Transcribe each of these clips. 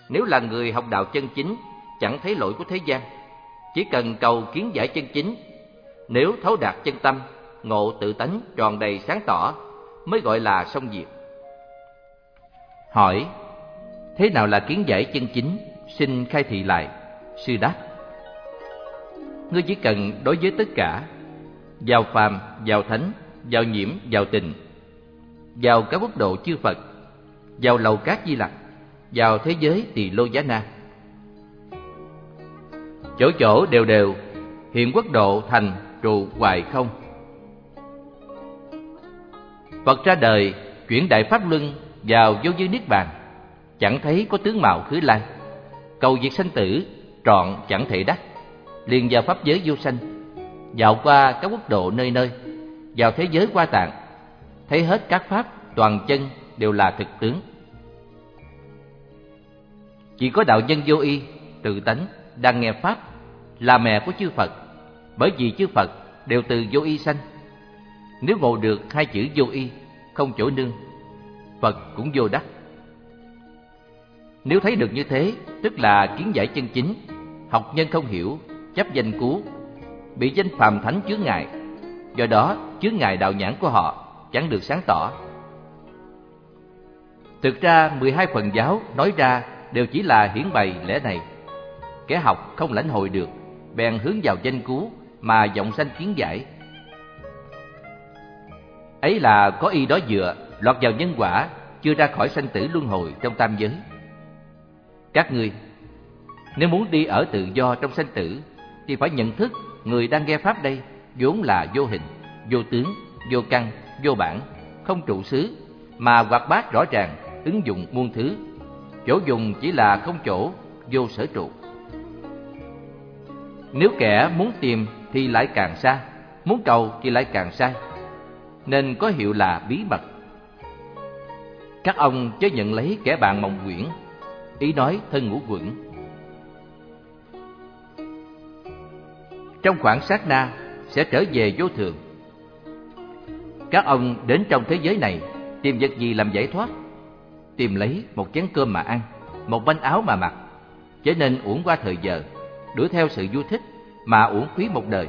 Nếu là người học đạo chân chính, chẳng thấy lỗi của thế gian, chỉ cần cầu kiến giải chân chính. Nếu thấu đạt chân tâm, ngộ tự tánh tròn đầy sáng tỏ, mới gọi là xong việc. Hỏi: thế nào là kiến giải chân chính? Xin khai thị lại. Sư đáp: ngươi chỉ cần đối với tất cả, vào phàm, vào thánh, vào nhiễm, vào tình, vào các quốc độ chư Phật, vào lầu cát Di Lặc, vào thế giới Tỳ Lô Giá Na, chỗ chỗ đều đều hiện quốc độ thành trụ hoài không. Phật ra đời chuyển đại pháp luân vào vô dư niết bàn, chẳng thấy có tướng mạo khứ lai. Cầu diệt sanh tử trọn chẳng thể đắc, liền vào pháp giới vô sanh, dạo qua các quốc độ nơi nơi, vào thế giới Hoa Tạng, thấy hết các pháp toàn chân đều là thực tướng. Chỉ có đạo nhân vô y, tự tánh đang nghe pháp là mẹ của chư Phật, bởi vì chư Phật đều từ vô y sanh. Nếu ngộ được hai chữ vô y, không chỗ nương, Phật cũng vô đắc. Nếu thấy được như thế, tức là kiến giải chân chính. Học nhân không hiểu, chấp danh cú, bị danh phàm thánh chướng ngại, do đó chướng ngại đạo nhãn của họ chẳng được sáng tỏ. Thực ra 12 phần giáo nói ra đều chỉ là hiển bày lẽ này. Kẻ học không lãnh hội được, bèn hướng vào danh cú mà vọng sanh kiến giải. Ấy là có y đó dựa, lọt vào nhân quả, chưa ra khỏi sanh tử luân hồi trong tam giới. Các ngươi, nếu muốn đi ở tự do trong sanh tử, thì phải nhận thức người đang nghe pháp đây vốn là vô hình, vô tướng, vô căn, vô bản, không trụ xứ, mà hoạt bát rõ ràng, ứng dụng muôn thứ. Chỗ dùng chỉ là không chỗ, vô sở trụ. Nếu kẻ muốn tìm thì lại càng xa, muốn cầu thì lại càng sai, nên có hiệu là bí mật. Các ông chớ nhận lấy kẻ bạn mộng quyển, ý nói thân ngũ quẩn. Trong khoảng sát na sẽ trở về vô thường. Các ông đến trong thế giới này tìm vật gì làm giải thoát? Tìm lấy một chén cơm mà ăn, một manh áo mà mặc, trở nên uổng qua thời giờ, đuổi theo sự vui thích mà uổng phí một đời.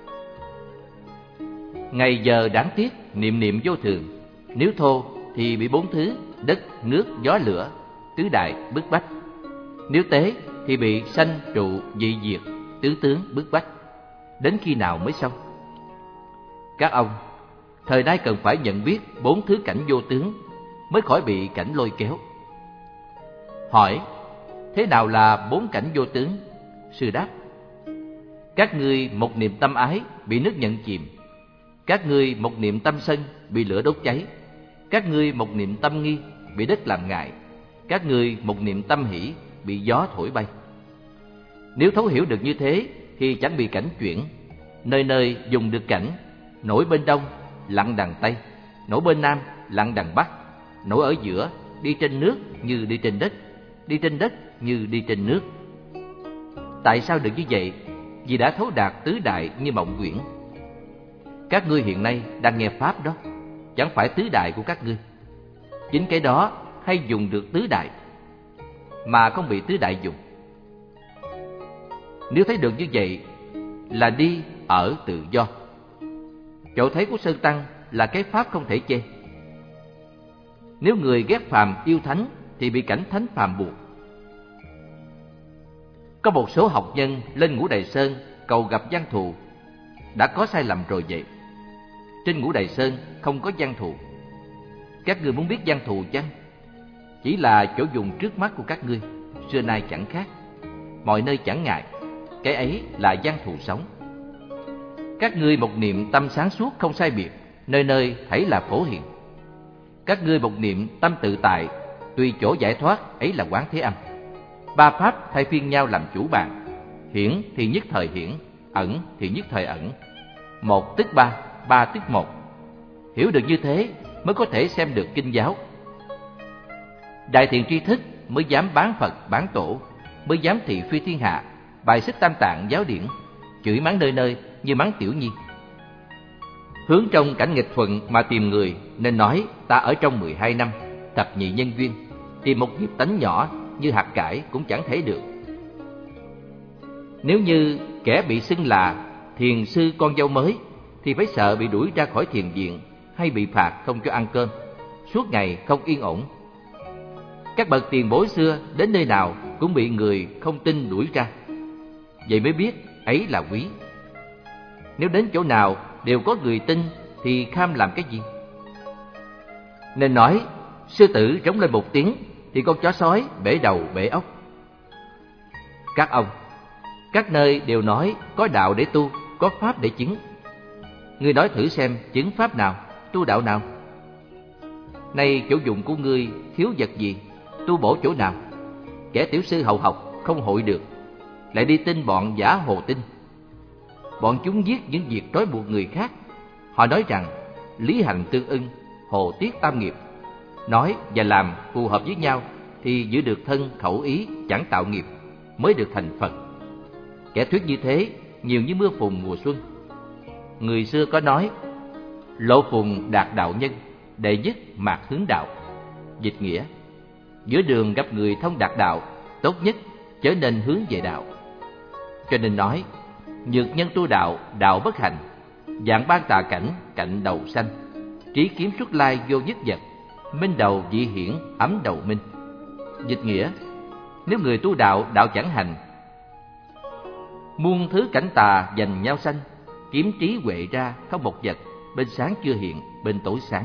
Ngày giờ đáng tiếc, niệm niệm vô thường. Nếu thô thì bị bốn thứ đất, nước, gió, lửa, tứ đại bức bách. Nếu tế thì bị sanh, trụ, dị diệt, tứ tướng bức bách. Đến khi nào mới xong? Các ông, thời nay cần phải nhận biết bốn thứ cảnh vô tướng, mới khỏi bị cảnh lôi kéo. Hỏi: thế nào là bốn cảnh vô tướng? Sư đáp: các ngươi một niệm tâm ái bị nước nhận chìm, các ngươi một niệm tâm sân bị lửa đốt cháy, các ngươi một niệm tâm nghi bị đất làm ngại, các ngươi một niệm tâm hỷ bị gió thổi bay. Nếu thấu hiểu được như thế thì chẳng bị cảnh chuyển. Nơi nơi dùng được cảnh, nổi bên đông, lặn đằng tây, nổi bên nam, lặn đằng bắc, nổi ở giữa, đi trên nước như đi trên đất, đi trên đất như đi trên nước. Tại sao được như vậy? Vì đã thấu đạt tứ đại như mộng quyển. Các ngươi hiện nay đang nghe pháp đó, chẳng phải tứ đại của các ngươi. Chính cái đó hay dùng được tứ đại, mà không bị tứ đại dùng. Nếu thấy được như vậy là đi ở tự do. Chỗ thấy của Sơn Tăng là cái pháp không thể chê. Nếu người ghét phàm yêu thánh thì bị cảnh thánh phàm buộc. Có một số học nhân lên Ngũ Đài Sơn cầu gặp giang thù, đã có sai lầm rồi vậy. Trên Ngũ Đài Sơn không có giang thù. Các ngươi muốn biết giang thù chăng? Chỉ là chỗ dùng trước mắt của các ngươi, xưa nay chẳng khác, mọi nơi chẳng ngại. Cái ấy là giang thù sống. Các ngươi một niệm tâm sáng suốt không sai biệt, nơi nơi thấy là phổ hiện. Các ngươi một niệm tâm tự tại, tùy chỗ giải thoát, ấy là Quán Thế Âm. Ba pháp thay phiên nhau làm chủ bạn, hiển thì nhất thời hiển, ẩn thì nhất thời ẩn. Một tức ba, ba tức một. Hiểu được như thế mới có thể xem được kinh giáo. Đại thiện tri thức mới dám bán Phật bán Tổ, mới dám thị phi thiên hạ, bài xích tam tạng giáo điển, chửi mắng nơi nơi như mắng tiểu nhi. Hướng trong cảnh nghịch thuận mà tìm người, nên nói ta ở trong 12 năm thập nhị nhân duyên, tìm một nghiệp tánh nhỏ như hạt cải cũng chẳng thể được. Nếu như kẻ bị xưng là thiền sư con dâu mới thì phải sợ bị đuổi ra khỏi thiền viện hay bị phạt không cho ăn cơm, suốt ngày không yên ổn. Các bậc tiền bối xưa đến nơi nào cũng bị người không tin đuổi ra, vậy mới biết ấy là quý. Nếu đến chỗ nào đều có người tin thì kham làm cái gì? Nên nói sư tử rống lên một tiếng thì con chó sói bể đầu bể óc. Các ông, các nơi đều nói có đạo để tu, có pháp để chứng. Ngươi nói thử xem chứng pháp nào, tu đạo nào? Nay chỗ dụng của ngươi thiếu vật gì, tu bổ chỗ nào? Kẻ tiểu sư hậu học không hội được, lại đi tin bọn giả hồ tin. Bọn chúng viết những việc trói buộc người khác. Họ nói rằng lý hành tương ưng, hồ tiết tam nghiệp, nói và làm phù hợp với nhau thì giữ được thân khẩu ý, chẳng tạo nghiệp, mới được thành Phật. Kẻ thuyết như thế nhiều như mưa phùn mùa xuân. Người xưa có nói lộ phùng đạt đạo nhân, đệ nhất mạt hướng đạo. Dịch nghĩa, giữa đường gặp người thông đạt đạo, tốt nhất chớ nên hướng về đạo. Cho nên nói nhược nhân tu đạo, đạo bất hành, dạng ban tà cảnh, cạnh đầu xanh, trí kiếm xuất lai vô nhất vật, minh đầu dị hiển, ấm đầu minh. Dịch nghĩa, nếu người tu đạo, đạo chẳng hành, muôn thứ cảnh tà giành nhau sanh, kiếm trí huệ ra không một vật, bên sáng chưa hiện, bên tối sáng.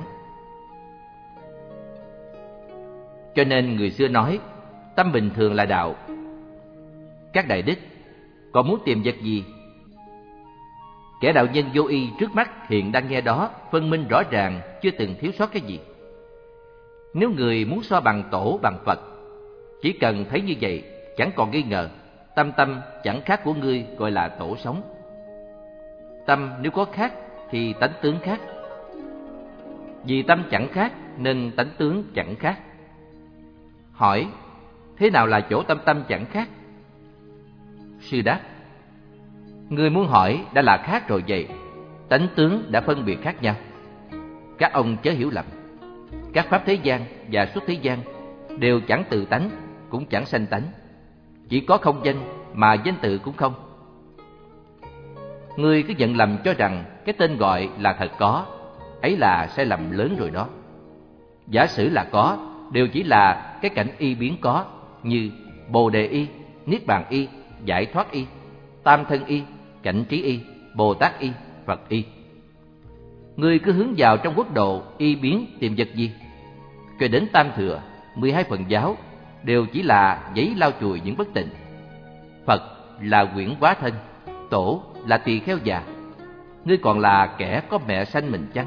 Cho nên người xưa nói tâm bình thường là đạo. Các đại đức còn muốn tìm vật gì? Kẻ đạo nhân vô y trước mắt hiện đang nghe đó phân minh rõ ràng, chưa từng thiếu sót cái gì. Nếu người muốn so bằng tổ bằng Phật, chỉ cần thấy như vậy chẳng còn nghi ngờ, tâm tâm chẳng khác của ngươi gọi là tổ sống. Tâm nếu có khác thì tánh tướng khác. Vì tâm chẳng khác nên tánh tướng chẳng khác. Hỏi, thế nào là chỗ tâm tâm chẳng khác? Sư đáp, người muốn hỏi đã là khác rồi vậy, tánh tướng đã phân biệt khác nhau. Các ông chớ hiểu lầm. Các pháp thế gian và xuất thế gian đều chẳng tự tánh, cũng chẳng sanh tánh. Chỉ có không danh mà danh tự cũng không. Ngươi cứ nhận lầm cho rằng cái tên gọi là thật có, ấy là sai lầm lớn rồi đó. Giả sử là có, đều chỉ là cái cảnh y biến có, như Bồ Đề y, Niết Bàn y, Giải thoát y, Tam thân y, Cảnh trí y, Bồ Tát y, Phật y. Ngươi cứ hướng vào trong quốc độ y biến tìm vật gì? Cho đến Tam thừa, 12 phần giáo đều chỉ là giấy lau chùi những bất tịnh. Phật là quyển hóa thân, tổ là tỳ kheo già. Ngươi còn là kẻ có mẹ sanh mình chăng?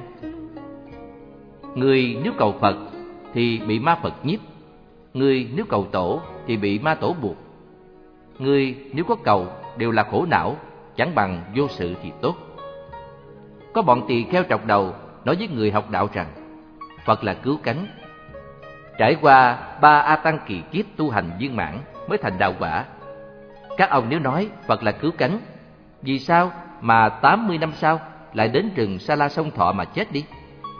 Ngươi nếu cầu Phật thì bị ma Phật nhiếp. Ngươi nếu cầu tổ thì bị ma tổ buộc. Ngươi nếu có cầu đều là khổ não, chẳng bằng vô sự thì tốt. Có bọn tỳ kheo trọc đầu nói với người học đạo rằng Phật là cứu cánh. Trải qua 3 A Tăng kỳ kiếp tu hành viên mãn mới thành đạo quả. Các ông nếu nói Phật là cứu cánh, vì sao mà 80 năm sau lại đến rừng Sa La Sông Thọ mà chết đi?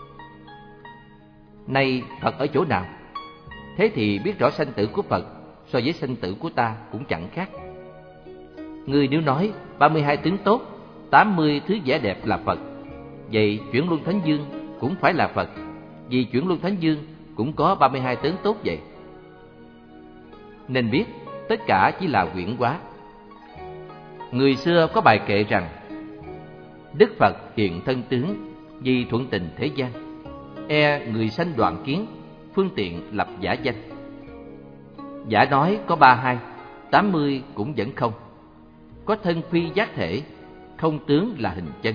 Nay Phật ở chỗ nào? Thế thì biết rõ sanh tử của Phật so với sanh tử của ta cũng chẳng khác. Ngươi nếu nói 32 tướng tốt, 80 thứ vẻ đẹp là Phật, vậy chuyển luân thánh dương cũng phải là Phật, vì chuyển luân thánh dương cũng có 32 tướng tốt vậy. Nên biết tất cả chỉ là huyễn hóa. Người xưa có bài kệ rằng Đức Phật hiện thân tướng, vì thuận tình thế gian, e người sanh đoạn kiến, phương tiện lập giả danh. Giả nói có 32, 80 cũng vẫn không. Có thân phi giác thể, không tướng là hình chân.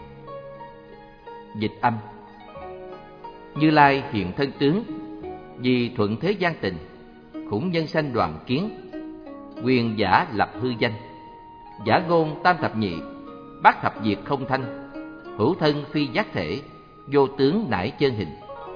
Dịch âm, Như Lai hiện thân tướng, vì thuận thế gian tình, khủng nhân sanh đoạn kiến, quyền giả lập hư danh. Giả ngôn tam thập nhị, bát thập diệt không thanh, hữu thân phi giác thể, vô tướng nải chân hình.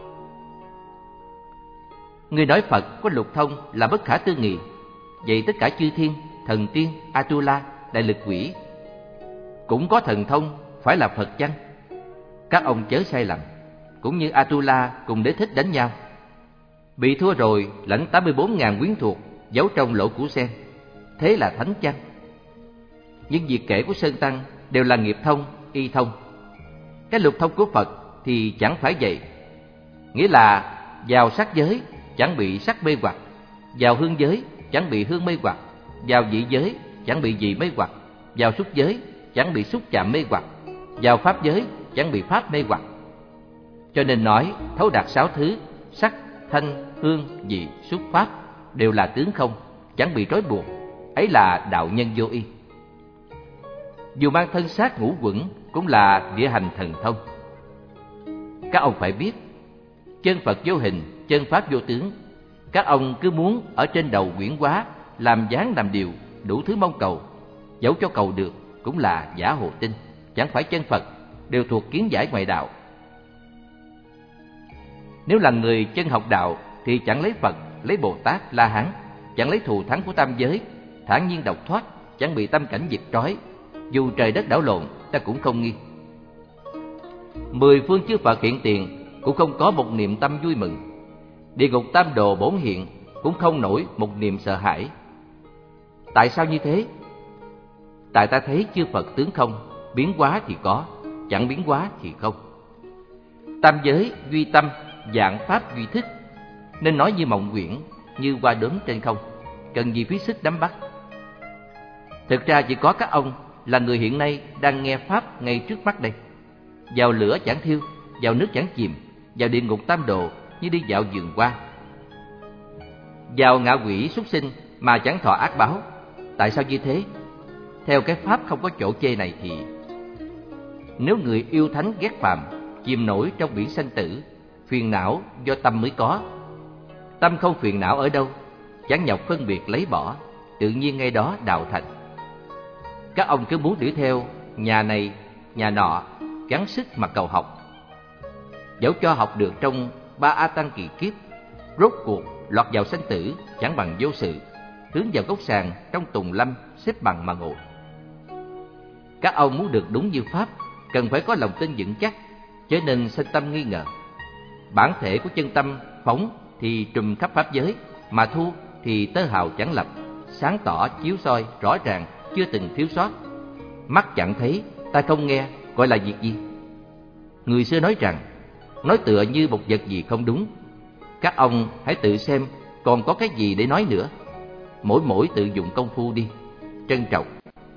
Người nói Phật có lục thông là bất khả tư nghị, vậy tất cả chư thiên, thần tiên, Atula, đại lực quỷ cũng có thần thông, phải là Phật chăng? Các ông chớ sai lầm. Cũng như Atula cùng Đế Thích đánh nhau, bị thua rồi lãnh 84.000 quyến thuộc giấu trong lỗ củ sen. Thế là thánh chăng? Những việc kể của Sơn Tăng đều là nghiệp thông, y thông. Cái lục thông của Phật thì chẳng phải vậy. Nghĩa là vào sắc giới chẳng bị sắc mê hoặc, vào hương giới chẳng bị hương mê hoặc, vào vị giới chẳng bị vị mê hoặc, vào xúc giới chẳng bị xúc chạm mê hoặc, vào pháp giới chẳng bị pháp mê hoặc. Cho nên nói thấu đạt 6 thứ sắc, thanh, hương, vị, xúc, pháp đều là tướng không, chẳng bị trói buộc. Ấy là đạo nhân vô y. Dù mang thân xác ngũ quẩn cũng là địa hành thần thông. Các ông phải biết, chân Phật vô hình, chân pháp vô tướng. Các ông cứ muốn ở trên đầu quyển hóa, làm dáng làm điều, đủ thứ mong cầu. Dẫu cho cầu được cũng là giả hồ tinh, chẳng phải chân Phật, đều thuộc kiến giải ngoại đạo. Nếu là người chân học đạo thì chẳng lấy Phật, lấy Bồ Tát, La Hán, chẳng lấy thù thắng của tam giới, thản nhiên độc thoát, chẳng bị tâm cảnh giật trói. Dù trời đất đảo lộn, ta cũng không nghi. 10 phương chư Phật hiện tiền cũng không có một niệm tâm vui mừng. Địa ngục tam đồ bổn hiện cũng không nổi một niệm sợ hãi. Tại sao như thế? Tại ta thấy chư Phật tướng không, biến hóa thì có, chẳng biến hóa thì không. Tam giới duy tâm, dạng pháp duy thức, nên nói như mộng quyển, như hoa đốm trên không, cần gì phí sức đắm bắt. Thực ra chỉ có các ông là người hiện nay đang nghe pháp ngay trước mắt đây. Vào lửa chẳng thiêu, vào nước chẳng chìm, vào địa ngục tam đồ như đi dạo vườn hoa, vào ngạ quỷ súc sinh mà chẳng thọ ác báo. Tại sao như thế? Theo cái pháp không có chỗ chê này thì nếu người yêu thánh ghét phàm, chìm nổi trong biển sanh tử, phiền não do tâm mới có. Tâm không phiền não ở đâu, chẳng nhọc phân biệt lấy bỏ, tự nhiên ngay đó đạo thành. Các ông cứ muốn đuổi theo nhà này, nhà nọ, gắng sức mà cầu học. Dẫu cho học được trong 3 A Tăng kỳ kiếp, rốt cuộc lọt vào sanh tử chẳng bằng vô sự, hướng vào gốc sàng trong tùng lâm xếp bằng mà ngồi. Các ông muốn được đúng như pháp, cần phải có lòng tin vững chắc, chớ nên sanh tâm nghi ngờ. Bản thể của chân tâm phóng thì trùm khắp pháp giới, mà thu thì tơ hào chẳng lập, sáng tỏ chiếu soi rõ ràng, chưa từng thiếu sót. Mắt chẳng thấy, tai không nghe, gọi là việc gì? Người xưa nói rằng, nói tựa như một vật gì không đúng. Các ông hãy tự xem còn có cái gì để nói nữa. Mỗi tự dụng công phu đi, trân trọng.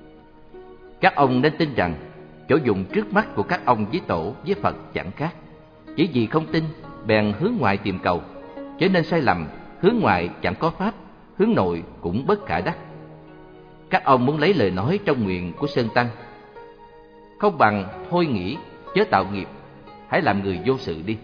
Các ông nên tin rằng chỗ dùng trước mắt của các ông với tổ với Phật chẳng khác. Chỉ vì không tin bèn hướng ngoại tìm cầu, trở nên sai lầm. Hướng ngoại chẳng có pháp, hướng nội cũng bất khả đắc. Các ông muốn lấy lời nói trong nguyện của Sơn Tăng, không bằng thôi nghĩ chớ tạo nghiệp, hãy làm người vô sự đi.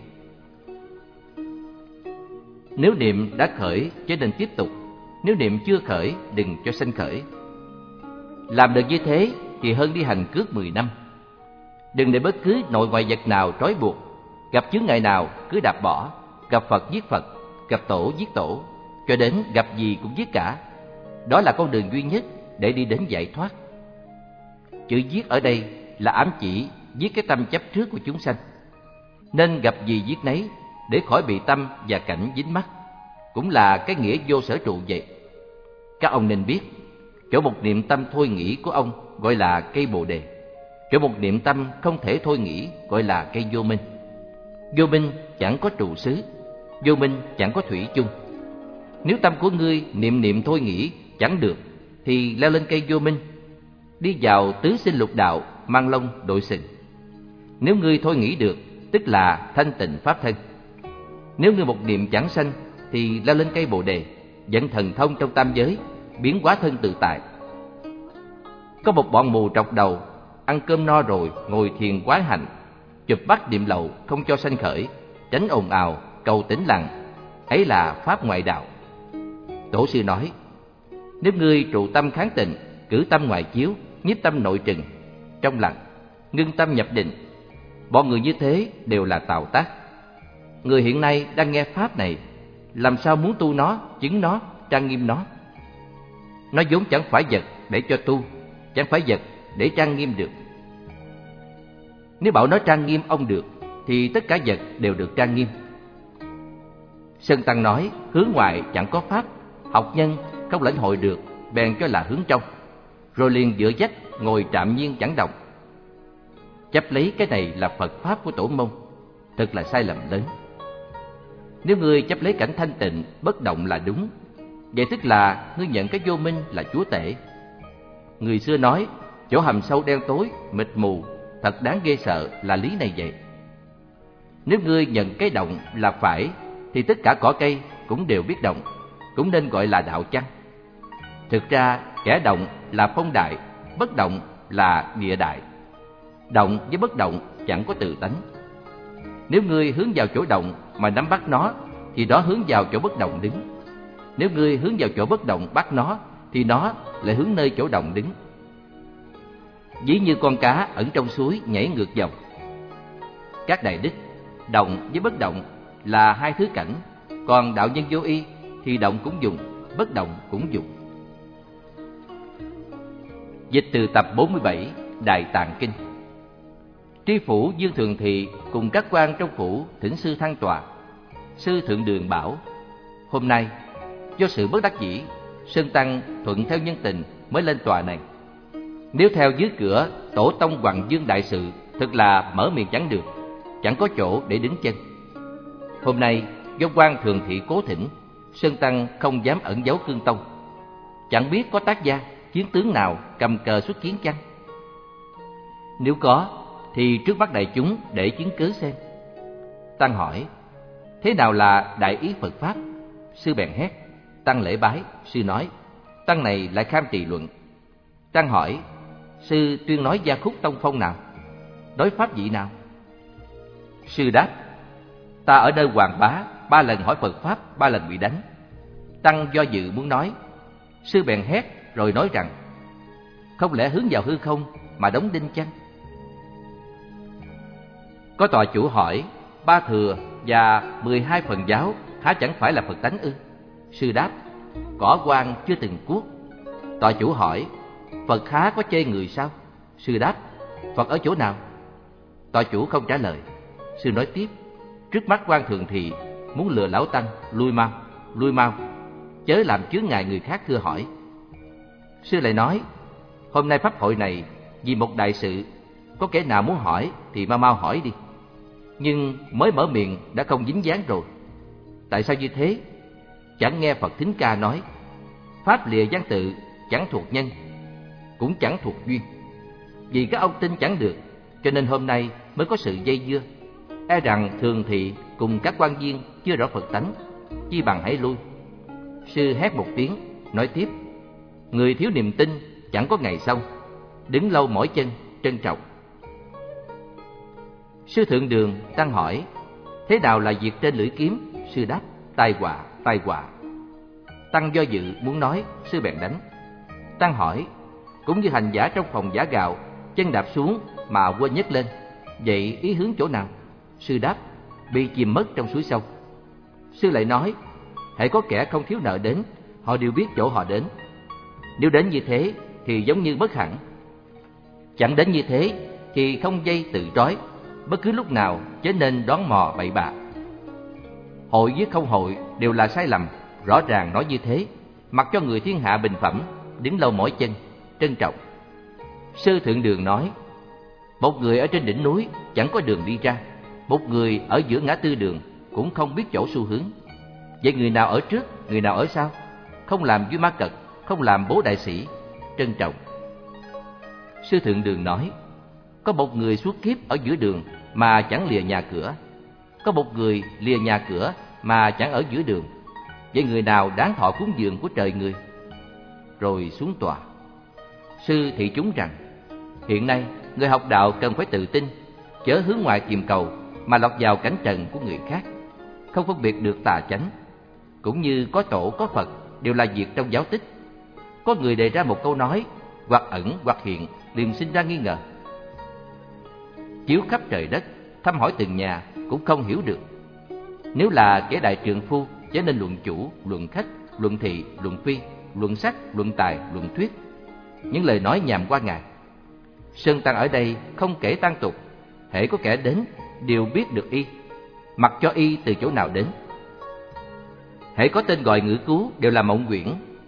Nếu niệm đã khởi chớ nên tiếp tục, nếu niệm chưa khởi đừng cho sanh khởi. Làm được như thế thì hơn đi hành cước 10 năm. Đừng để bất cứ nội ngoại vật nào trói buộc. Gặp chướng ngại nào cứ đạp bỏ, gặp Phật giết Phật, gặp tổ giết tổ, cho đến gặp gì cũng giết cả. Đó là con đường duy nhất để đi đến giải thoát. Chữ giết ở đây là ám chỉ giết cái tâm chấp trước của chúng sanh. Nên gặp gì giết nấy để khỏi bị tâm và cảnh dính mắc, cũng là cái nghĩa vô sở trụ vậy. Các ông nên biết, chỗ một niệm tâm thôi nghĩ của ông gọi là cây Bồ Đề, chỗ một niệm tâm không thể thôi nghĩ gọi là cây vô minh. Vô minh chẳng có trụ xứ, vô minh chẳng có thủy chung. Nếu tâm của ngươi niệm thôi nghĩ chẳng được thì leo lên cây vô minh, đi vào tứ sinh lục đạo, mang lông đội sừng. Nếu ngươi thôi nghĩ được, tức là thanh tịnh pháp thân. Nếu ngươi một niệm chẳng sanh thì leo lên cây Bồ Đề, dẫn thần thông trong tam giới, biến hóa thân tự tại. Có một bọn mù trọc đầu, ăn cơm no rồi ngồi thiền quán hạnh, chụp bắt niệm lậu không cho sanh khởi, tránh ồn ào, cầu tĩnh lặng. Ấy là pháp ngoại đạo. Tổ sư nói, nếu ngươi trụ tâm kháng tịnh, cử tâm ngoại chiếu, nhiếp tâm nội trừng, trong lặng, ngưng tâm nhập định, bọn người như thế đều là Tào Tác. Người hiện nay đang nghe pháp này, làm sao muốn tu nó, chứng nó, trang nghiêm nó? Nó vốn chẳng phải vật để cho tu, chẳng phải vật để trang nghiêm được. Nếu bảo nó trang nghiêm ông được, thì tất cả vật đều được trang nghiêm. Sơn Tăng nói, hướng ngoại chẳng có pháp, học nhân không lãnh hội được, bèn cho là hướng trong, rồi liền dựa dách ngồi trạm nhiên chẳng động. Chấp lấy cái này là Phật Pháp của Tổ Mông, thật là sai lầm lớn. Nếu ngươi chấp lấy cảnh thanh tịnh, bất động là đúng, vậy tức là ngươi nhận cái vô minh là chúa tể. Người xưa nói, chỗ hầm sâu đen tối, mịt mù, thật đáng ghê sợ là lý này vậy. Nếu ngươi nhận cái động là phải, thì tất cả cỏ cây cũng đều biết động, cũng nên gọi là đạo chăng? Thực ra, kẻ động là phong đại, bất động là địa đại. Động với bất động chẳng có tự tánh. Nếu ngươi hướng vào chỗ động mà nắm bắt nó, thì đó hướng vào chỗ bất động đứng. Nếu ngươi hướng vào chỗ bất động bắt nó, thì nó lại hướng nơi chỗ động đứng. Ví như con cá ẩn trong suối nhảy ngược dòng. Các đại đức, động với bất động là hai thứ cảnh, còn đạo nhân vô y thì động cũng dùng, bất động cũng dùng. Dịch từ tập 47 Đại Tạng Kinh. Tri phủ Dương Thường Thị cùng các quan trong phủ thỉnh sư thăng tòa. Sư Thượng Đường bảo: hôm nay do sự bất đắc dĩ, Sơn Tăng thuận theo nhân tình mới lên tòa này. Nếu theo dưới cửa Tổ Tông Hoàng Dương đại sự, thật là mở miệng chẳng được, chẳng có chỗ để đứng chân. Hôm nay do quan Thường Thị cố thỉnh, Sơn Tăng không dám ẩn giấu cương tông. Chẳng biết có tác gia, chiến tướng nào cầm cờ xuất chiến chăng? Nếu có, thì trước mắt đại chúng để chứng cứ xem. Tăng hỏi: thế nào là đại ý Phật Pháp? Sư bèn hét. Tăng lễ bái. Sư nói: tăng này lại kham trì luận. Tăng hỏi: sư tuyên nói gia khúc tông phong nào? Đối pháp vị nào? Sư đáp: ta ở nơi Hoàng Bá 3 lần hỏi Phật Pháp, 3 lần bị đánh. Tăng do dự muốn nói. Sư bèn hét rồi nói rằng: không lẽ hướng vào hư không mà đóng đinh chăng? Có tòa chủ hỏi: Ba Thừa và 12 phần giáo há chẳng phải là Phật tánh ư? Sư đáp: cỏ quan chưa từng cuốc. Tòa chủ hỏi: Phật há có chê người sao? Sư đáp: Phật ở chỗ nào? Tòa chủ không trả lời. Sư nói tiếp: trước mắt quan Thường Thị muốn lừa lão tăng, lui mau, chớ làm chướng ngại người khác thưa hỏi. Sư lại nói: hôm nay pháp hội này vì một đại sự, có kẻ nào muốn hỏi thì mau hỏi đi. Nhưng mới mở miệng đã không dính dáng rồi. Tại sao như thế? Chẳng nghe Phật Thính Ca nói: pháp lìa văn tự chẳng thuộc nhân, cũng chẳng thuộc duyên. Vì các ông tin chẳng được, cho nên hôm nay mới có sự dây dưa. E rằng Thường Thị cùng các quan viên chưa rõ Phật tánh, chi bằng hãy lui. Sư hét một tiếng, nói tiếp: người thiếu niềm tin chẳng có ngày xong, đứng lâu mỏi chân, trân trọng. Sư Thượng Đường Tăng hỏi: thế nào là việc trên lưỡi kiếm? Sư đáp: tai họa. Tăng do dự muốn nói, sư bèn đánh. Tăng hỏi: cũng như hành giả trong phòng giả gạo, chân đạp xuống mà quên nhấc lên, vậy ý hướng chỗ nào? Sư đáp: bị chìm mất trong suối sông. Sư lại nói: hễ có kẻ không thiếu nợ đến, họ đều biết chỗ họ đến. Nếu đến như thế thì giống như bất hẳn, chẳng đến như thế thì không dây tự trói, bất cứ lúc nào chớ nên đoán mò bậy bạ. Hội với không hội đều là sai lầm, rõ ràng nói như thế, mặc cho người thiên hạ bình phẩm, đứng lâu mỏi chân, trân trọng. Sư Thượng Đường nói: một người ở trên đỉnh núi chẳng có đường đi ra, một người ở giữa ngã tư đường cũng không biết chỗ xu hướng. Vậy người nào ở trước, người nào ở sau? Không làm vui ma cật, không làm bố đại sĩ, trân trọng. Sư Thượng Đường nói: có một người suốt kiếp ở giữa đường mà chẳng lìa nhà cửa, có một người lìa nhà cửa mà chẳng ở giữa đường. Vậy người nào đáng thọ cúng dường của trời người? Rồi xuống tòa. Sư thị chúng rằng: hiện nay người học đạo cần phải tự tin, chớ hướng ngoại tìm cầu mà lọt vào cảnh trần của người khác, không phân biệt được tà chánh. Cũng như có tổ có Phật đều là việc trong giáo tích. Có người đề ra một câu nói, hoặc ẩn hoặc hiện, liền sinh ra nghi ngờ. Chiếu khắp trời đất, thăm hỏi từng nhà cũng không hiểu được. Nếu là kẻ đại trượng phu, chớ nên luận chủ, luận khách, luận thị, luận phi, luận sắc, luận tài, luận thuyết, những lời nói nhàm qua ngài. Sơn Tăng ở đây không kể tang tục, hễ có kẻ đến đều biết được y, mặc cho y từ chỗ nào đến. Hễ có tên gọi ngữ cứu đều là mộng quyển,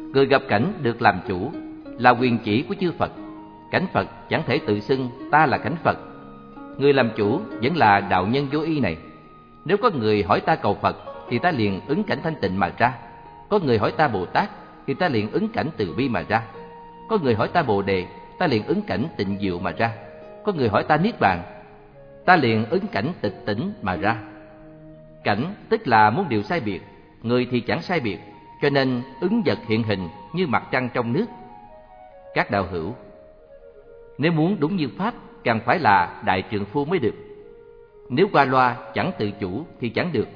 Người gặp cảnh được làm chủ là quyền chỉ của chư Phật. Cảnh Phật chẳng thể tự xưng ta là cảnh Phật. Người làm chủ vẫn là đạo nhân vô y này. Nếu có người hỏi ta cầu Phật thì ta liền ứng cảnh thanh tịnh mà ra. Có người hỏi ta Bồ Tát thì ta liền ứng cảnh từ bi mà ra. Có người hỏi ta Bồ Đề, ta liền ứng cảnh tịnh diệu mà ra. Có người hỏi ta Niết Bàn, ta liền ứng cảnh tịch tỉnh mà ra. Cảnh tức là muốn điều sai biệt, người thì chẳng sai biệt, cho nên ứng vật hiện hình như mặt trăng trong nước. Các đạo hữu, nếu muốn đúng như Pháp, càng phải là đại trượng phu mới được. Nếu qua loa chẳng tự chủ thì chẳng được.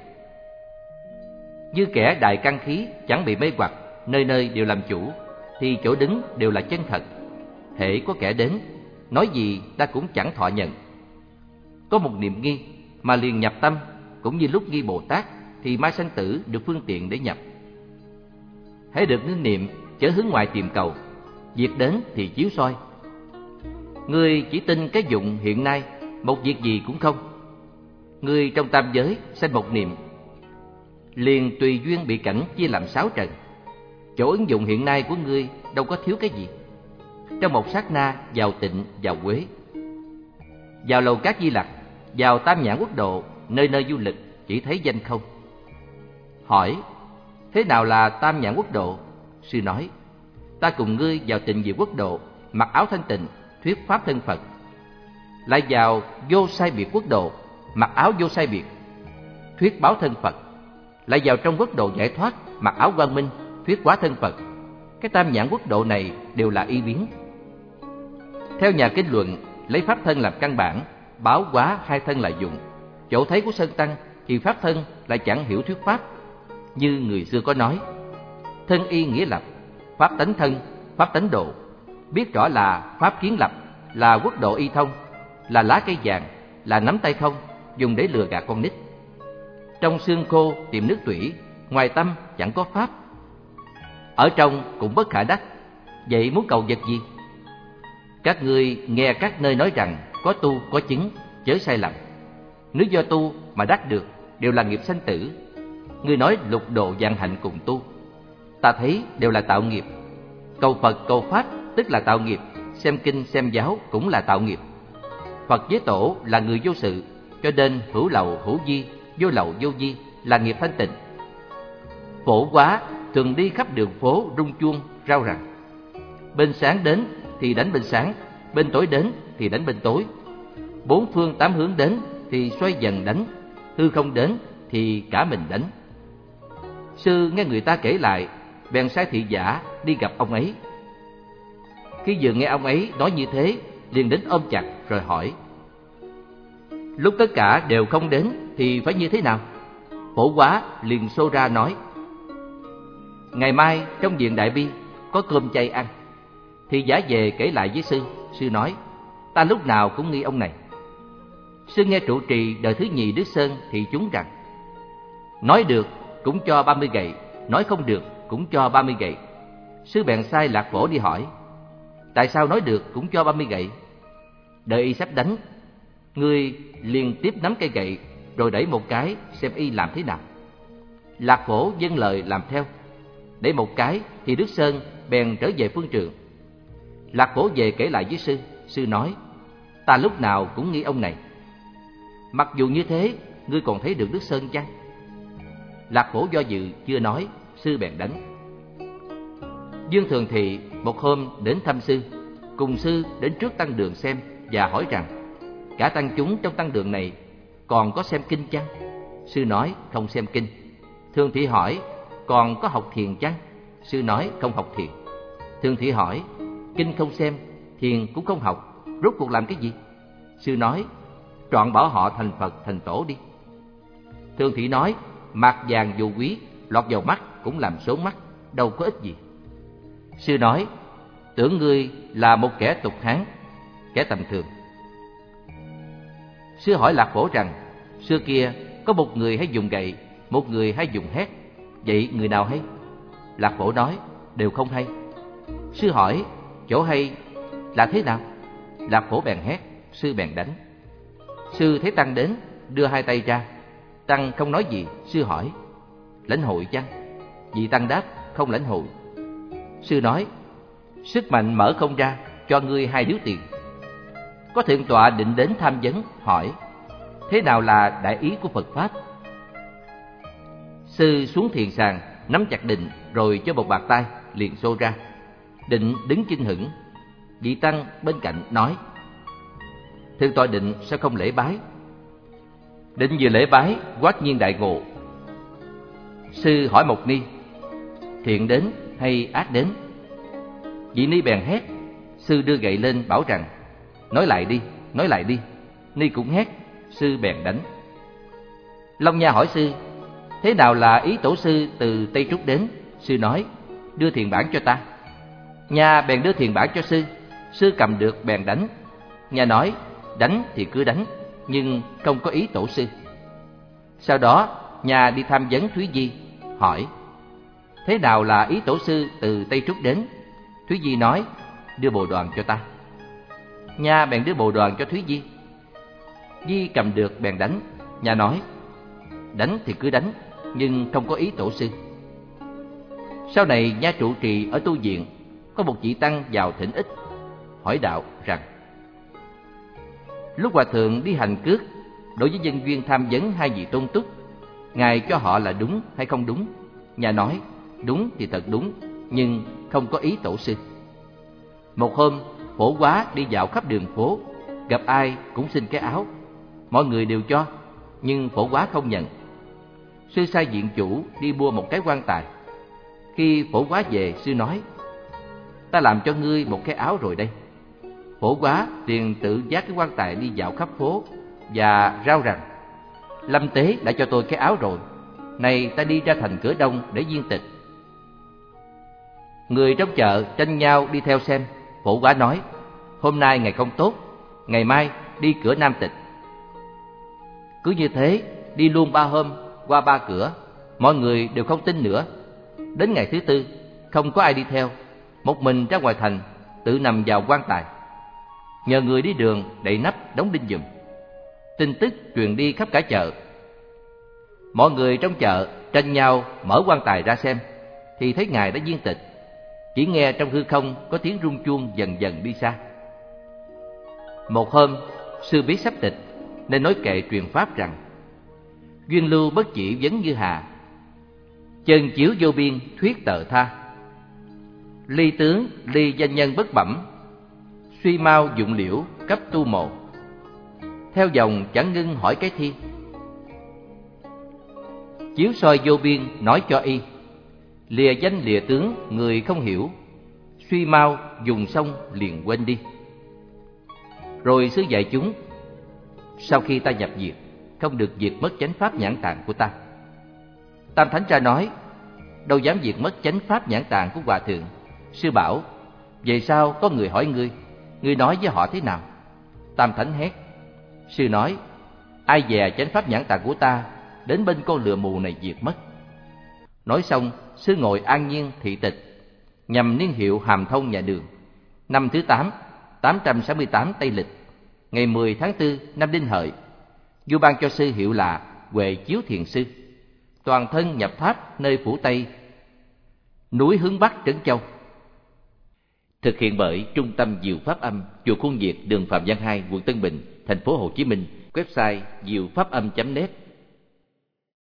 Như kẻ đại căn khí chẳng bị mê hoặc, nơi nơi đều làm chủ, thì chỗ đứng đều là chân thật. Hễ có kẻ đến, nói gì ta cũng chẳng thọ nhận. Có một niệm nghi mà liền nhập tâm, cũng như lúc nghi Bồ Tát, thì mai sanh tử được phương tiện để nhập. Hãy được ngưng niệm, chớ hướng ngoài tìm cầu, việc đến thì chiếu soi. Ngươi chỉ tin cái dụng hiện nay, một việc gì cũng không. Ngươi trong tam giới sanh một niệm, liền tùy duyên bị cảnh chia làm 6 trần. Chỗ ứng dụng hiện nay của ngươi đâu có thiếu cái gì. Trong một sát na vào Tịnh, vào Quế, vào lầu Cát Di Lặc, vào Tam Nhãn Quốc Độ, nơi nơi du lịch chỉ thấy danh không. Hỏi, thế nào là Tam Nhãn Quốc Độ? Sư nói, ta cùng ngươi vào Tịnh Diệu Quốc Độ, mặc áo thanh tịnh, thuyết pháp thân Phật. Lại vào Vô Sai Biệt Quốc Độ, mặc áo vô sai biệt, thuyết báo thân Phật. Lại vào trong quốc độ giải thoát, mặc áo quang minh, thuyết quá thân Phật. Cái Tam Nhãn Quốc Độ này đều là y biến. Theo nhà kinh luận, lấy pháp thân làm căn bản, báo quá hai thân là dụng. Chỗ thấy của Sơn Tăng thì pháp thân lại chẳng hiểu thuyết pháp. Như người xưa có nói, thân y nghĩa lập, pháp tánh thân, pháp tánh độ. Biết rõ là pháp kiến lập, là quốc độ y thông, là lá cây vàng, là nắm tay không, dùng để lừa gạt con nít. Trong xương khô tìm nước tủy, ngoài tâm chẳng có pháp. Ở trong cũng bất khả đắc, vậy muốn cầu vật gì? Các ngươi nghe các nơi nói rằng có tu có chứng, chớ sai lầm. Nếu do tu mà đắc được, đều là nghiệp sanh tử. Ngươi nói lục độ vạn hạnh cùng tu, ta thấy đều là tạo nghiệp. Cầu Phật cầu Pháp tức là tạo nghiệp, xem kinh xem giáo cũng là tạo nghiệp. Phật với Tổ là người vô sự, cho nên hữu lậu hữu vi, vô lậu vô vi là nghiệp thanh tịnh. Phổ Quá thường đi khắp đường phố rung chuông rao rằng, bên sáng đến thì đánh bên sáng, bên tối đến thì đánh bên tối. Bốn phương tám hướng đến thì xoay dần đánh, hư không đến thì cả mình đánh. Sư nghe người ta kể lại, bèn sai thị giả đi gặp ông ấy. Khi vừa nghe ông ấy nói như thế, liền đến ôm chặt rồi hỏi, lúc tất cả đều không đến thì phải như thế nào? Phổ Quá liền xô ra nói, ngày mai trong viện Đại Bi có cơm chay ăn. Thị giả về kể lại với sư. Sư nói, ta lúc nào cũng nghi ông này. Sư nghe trụ trì đời thứ nhì Đức Sơn thì chúng rằng, nói được cũng cho 30 gậy, nói không được cũng cho 30 gậy. Sư bèn sai Lạc Phổ đi hỏi, tại sao nói được cũng cho 30 gậy? Đợi y sắp đánh, ngươi liền tiếp nắm cây gậy rồi đẩy một cái xem y làm thế nào. Lạc Phổ vâng lời làm theo, đẩy một cái thì Đức Sơn bèn trở về phương trường. Lạc Phổ về kể lại với sư. Sư nói, ta lúc nào cũng nghĩ ông này. Mặc dù như thế, ngươi còn thấy được Đức Sơn chăng? Lạc Phổ do dự chưa nói, sư bèn đánh. Dương Thường Thị một hôm đến thăm sư, cùng sư đến trước tăng đường xem và hỏi rằng, cả tăng chúng trong tăng đường này còn có xem kinh chăng? Sư nói không xem kinh. Thường Thị hỏi, còn có học thiền chăng? Sư nói không học thiền. Thường Thị hỏi, kinh không xem, thiền cũng không học, rốt cuộc làm cái gì? Sư nói, trọn bảo họ thành Phật thành Tổ đi. Thường Thị nói, mạc vàng dù quý, lọt vào mắt cũng làm sốn mắt, đâu có ích gì. Sư nói, tưởng ngươi là một kẻ tục hán, kẻ tầm thường. Sư hỏi Lạc Phổ rằng, xưa kia có một người hay dùng gậy, một người hay dùng hét, vậy người nào hay? Lạc Phổ nói, đều không hay. Sư hỏi, chỗ hay là thế nào? Lạc Phổ bèn hét, sư bèn đánh. Sư thấy tăng đến, đưa hai tay ra. Tăng không nói gì. Sư hỏi, lãnh hội chăng? Vị tăng đáp, không lãnh hội. Sư nói: sức mạnh mở không ra, cho ngươi 2 điếu tiền. Có thượng tọa định đến tham vấn, hỏi: thế nào là đại ý của Phật Pháp? Sư xuống thiền sàng, nắm chặt định rồi cho một bàn tay, liền xô ra. Định đứng chinh hững. Vị tăng bên cạnh nói: thượng tọa Định sao không lễ bái? Định vừa lễ bái, quát nhiên đại ngộ. Sư hỏi một ni: thiện đến hay ác đến? Vị ni bèn hét. Sư đưa gậy lên bảo rằng: nói lại đi, nói lại đi. Ni cũng hét. Sư bèn đánh. Long Nha hỏi sư: thế nào là ý tổ sư từ Tây Trúc đến? Sư nói: đưa thiền bản cho ta. Nha bèn đưa thiền bản cho sư. Sư cầm được bèn đánh. Nha nói: đánh thì cứ đánh, nhưng không có ý tổ sư. Sau đó Nha đi tham vấn Thúy Di, hỏi: thế nào là ý tổ sư từ Tây Trúc đến? Thúy Di nói: đưa bồ đoàn cho ta. Nha bèn đưa bồ đoàn cho Thúy Di. Di cầm được bèn đánh. Nha nói: đánh thì cứ đánh, nhưng không có ý tổ sư. Sau này Nha trụ trì ở tu viện, có một vị tăng vào thỉnh ích, hỏi đạo rằng: lúc hòa thượng đi hành cước, đối với dân duyên tham vấn 2 vị tôn túc, ngài cho họ là đúng hay không đúng? Nha nói: đúng thì thật đúng, nhưng không có ý tổ sư. Một hôm, Phổ Quá đi dạo khắp đường phố, gặp ai cũng xin cái áo. Mọi người đều cho, nhưng Phổ Quá không nhận. Sư sai viện chủ đi mua một cái quan tài. Khi Phổ Quá về, sư nói: ta làm cho ngươi một cái áo rồi đây. Phổ Quá liền tự vác cái quan tài đi dạo khắp phố và rao rằng: Lâm Tế đã cho tôi cái áo rồi, này ta đi ra thành cửa Đông để viên tịch. Người trong chợ tranh nhau đi theo xem. Phổ Quá nói: hôm nay ngày không tốt, ngày mai đi cửa Nam tịch. Cứ như thế đi luôn 3 hôm, qua 3 cửa, mọi người đều không tin nữa. Đến ngày thứ 4, không có ai đi theo, một mình ra ngoài thành, tự nằm vào quan tài, nhờ người đi đường đậy nắp đóng đinh giùm. Tin tức truyền đi khắp cả chợ. Mọi người trong chợ tranh nhau mở quan tài ra xem, thì thấy ngài đã viên tịch. Chỉ nghe trong hư không có tiếng rung chuông dần dần đi xa. Một hôm, sư biết sắp tịch, nên nói kệ truyền pháp rằng: duyên lưu bất chỉ vấn như hà, chân chiếu vô biên thuyết tờ tha. Ly tướng ly danh nhân bất bẩm, suy mau dụng liễu cấp tu mồ. Theo dòng chẳng ngưng hỏi cái thi, chiếu soi vô biên nói cho y. Lìa danh lìa tướng người không hiểu, suy mau dùng xong liền quên đi. Rồi sư dạy chúng: sau khi ta nhập diệt, không được diệt mất chánh pháp nhãn tạng của ta. Tam Thánh ra nói: đâu dám diệt mất chánh pháp nhãn tạng của hòa thượng. Sư bảo: vậy sao có người hỏi ngươi nói với họ thế nào? Tam Thánh hét. Sư nói: ai dè chánh pháp nhãn tạng của ta đến bên con lừa mù này diệt mất. Nói xong, sư ngồi an nhiên thị tịch, nhằm niên hiệu Hàm Thông nhà Đường, năm thứ 8, 868 Tây Lịch, ngày 10 tháng 4 năm Đinh Hợi. vua ban cho sư hiệu là Huệ Chiếu Thiền Sư. Toàn thân nhập tháp nơi phủ Tây, núi hướng Bắc Trấn Châu. Thực hiện bởi Trung tâm Diệu Pháp Âm, chùa Khuôn Việt, đường Phạm Văn 2, quận Tân Bình, thành phố Hồ Chí Minh. Website diệu pháp âm.net.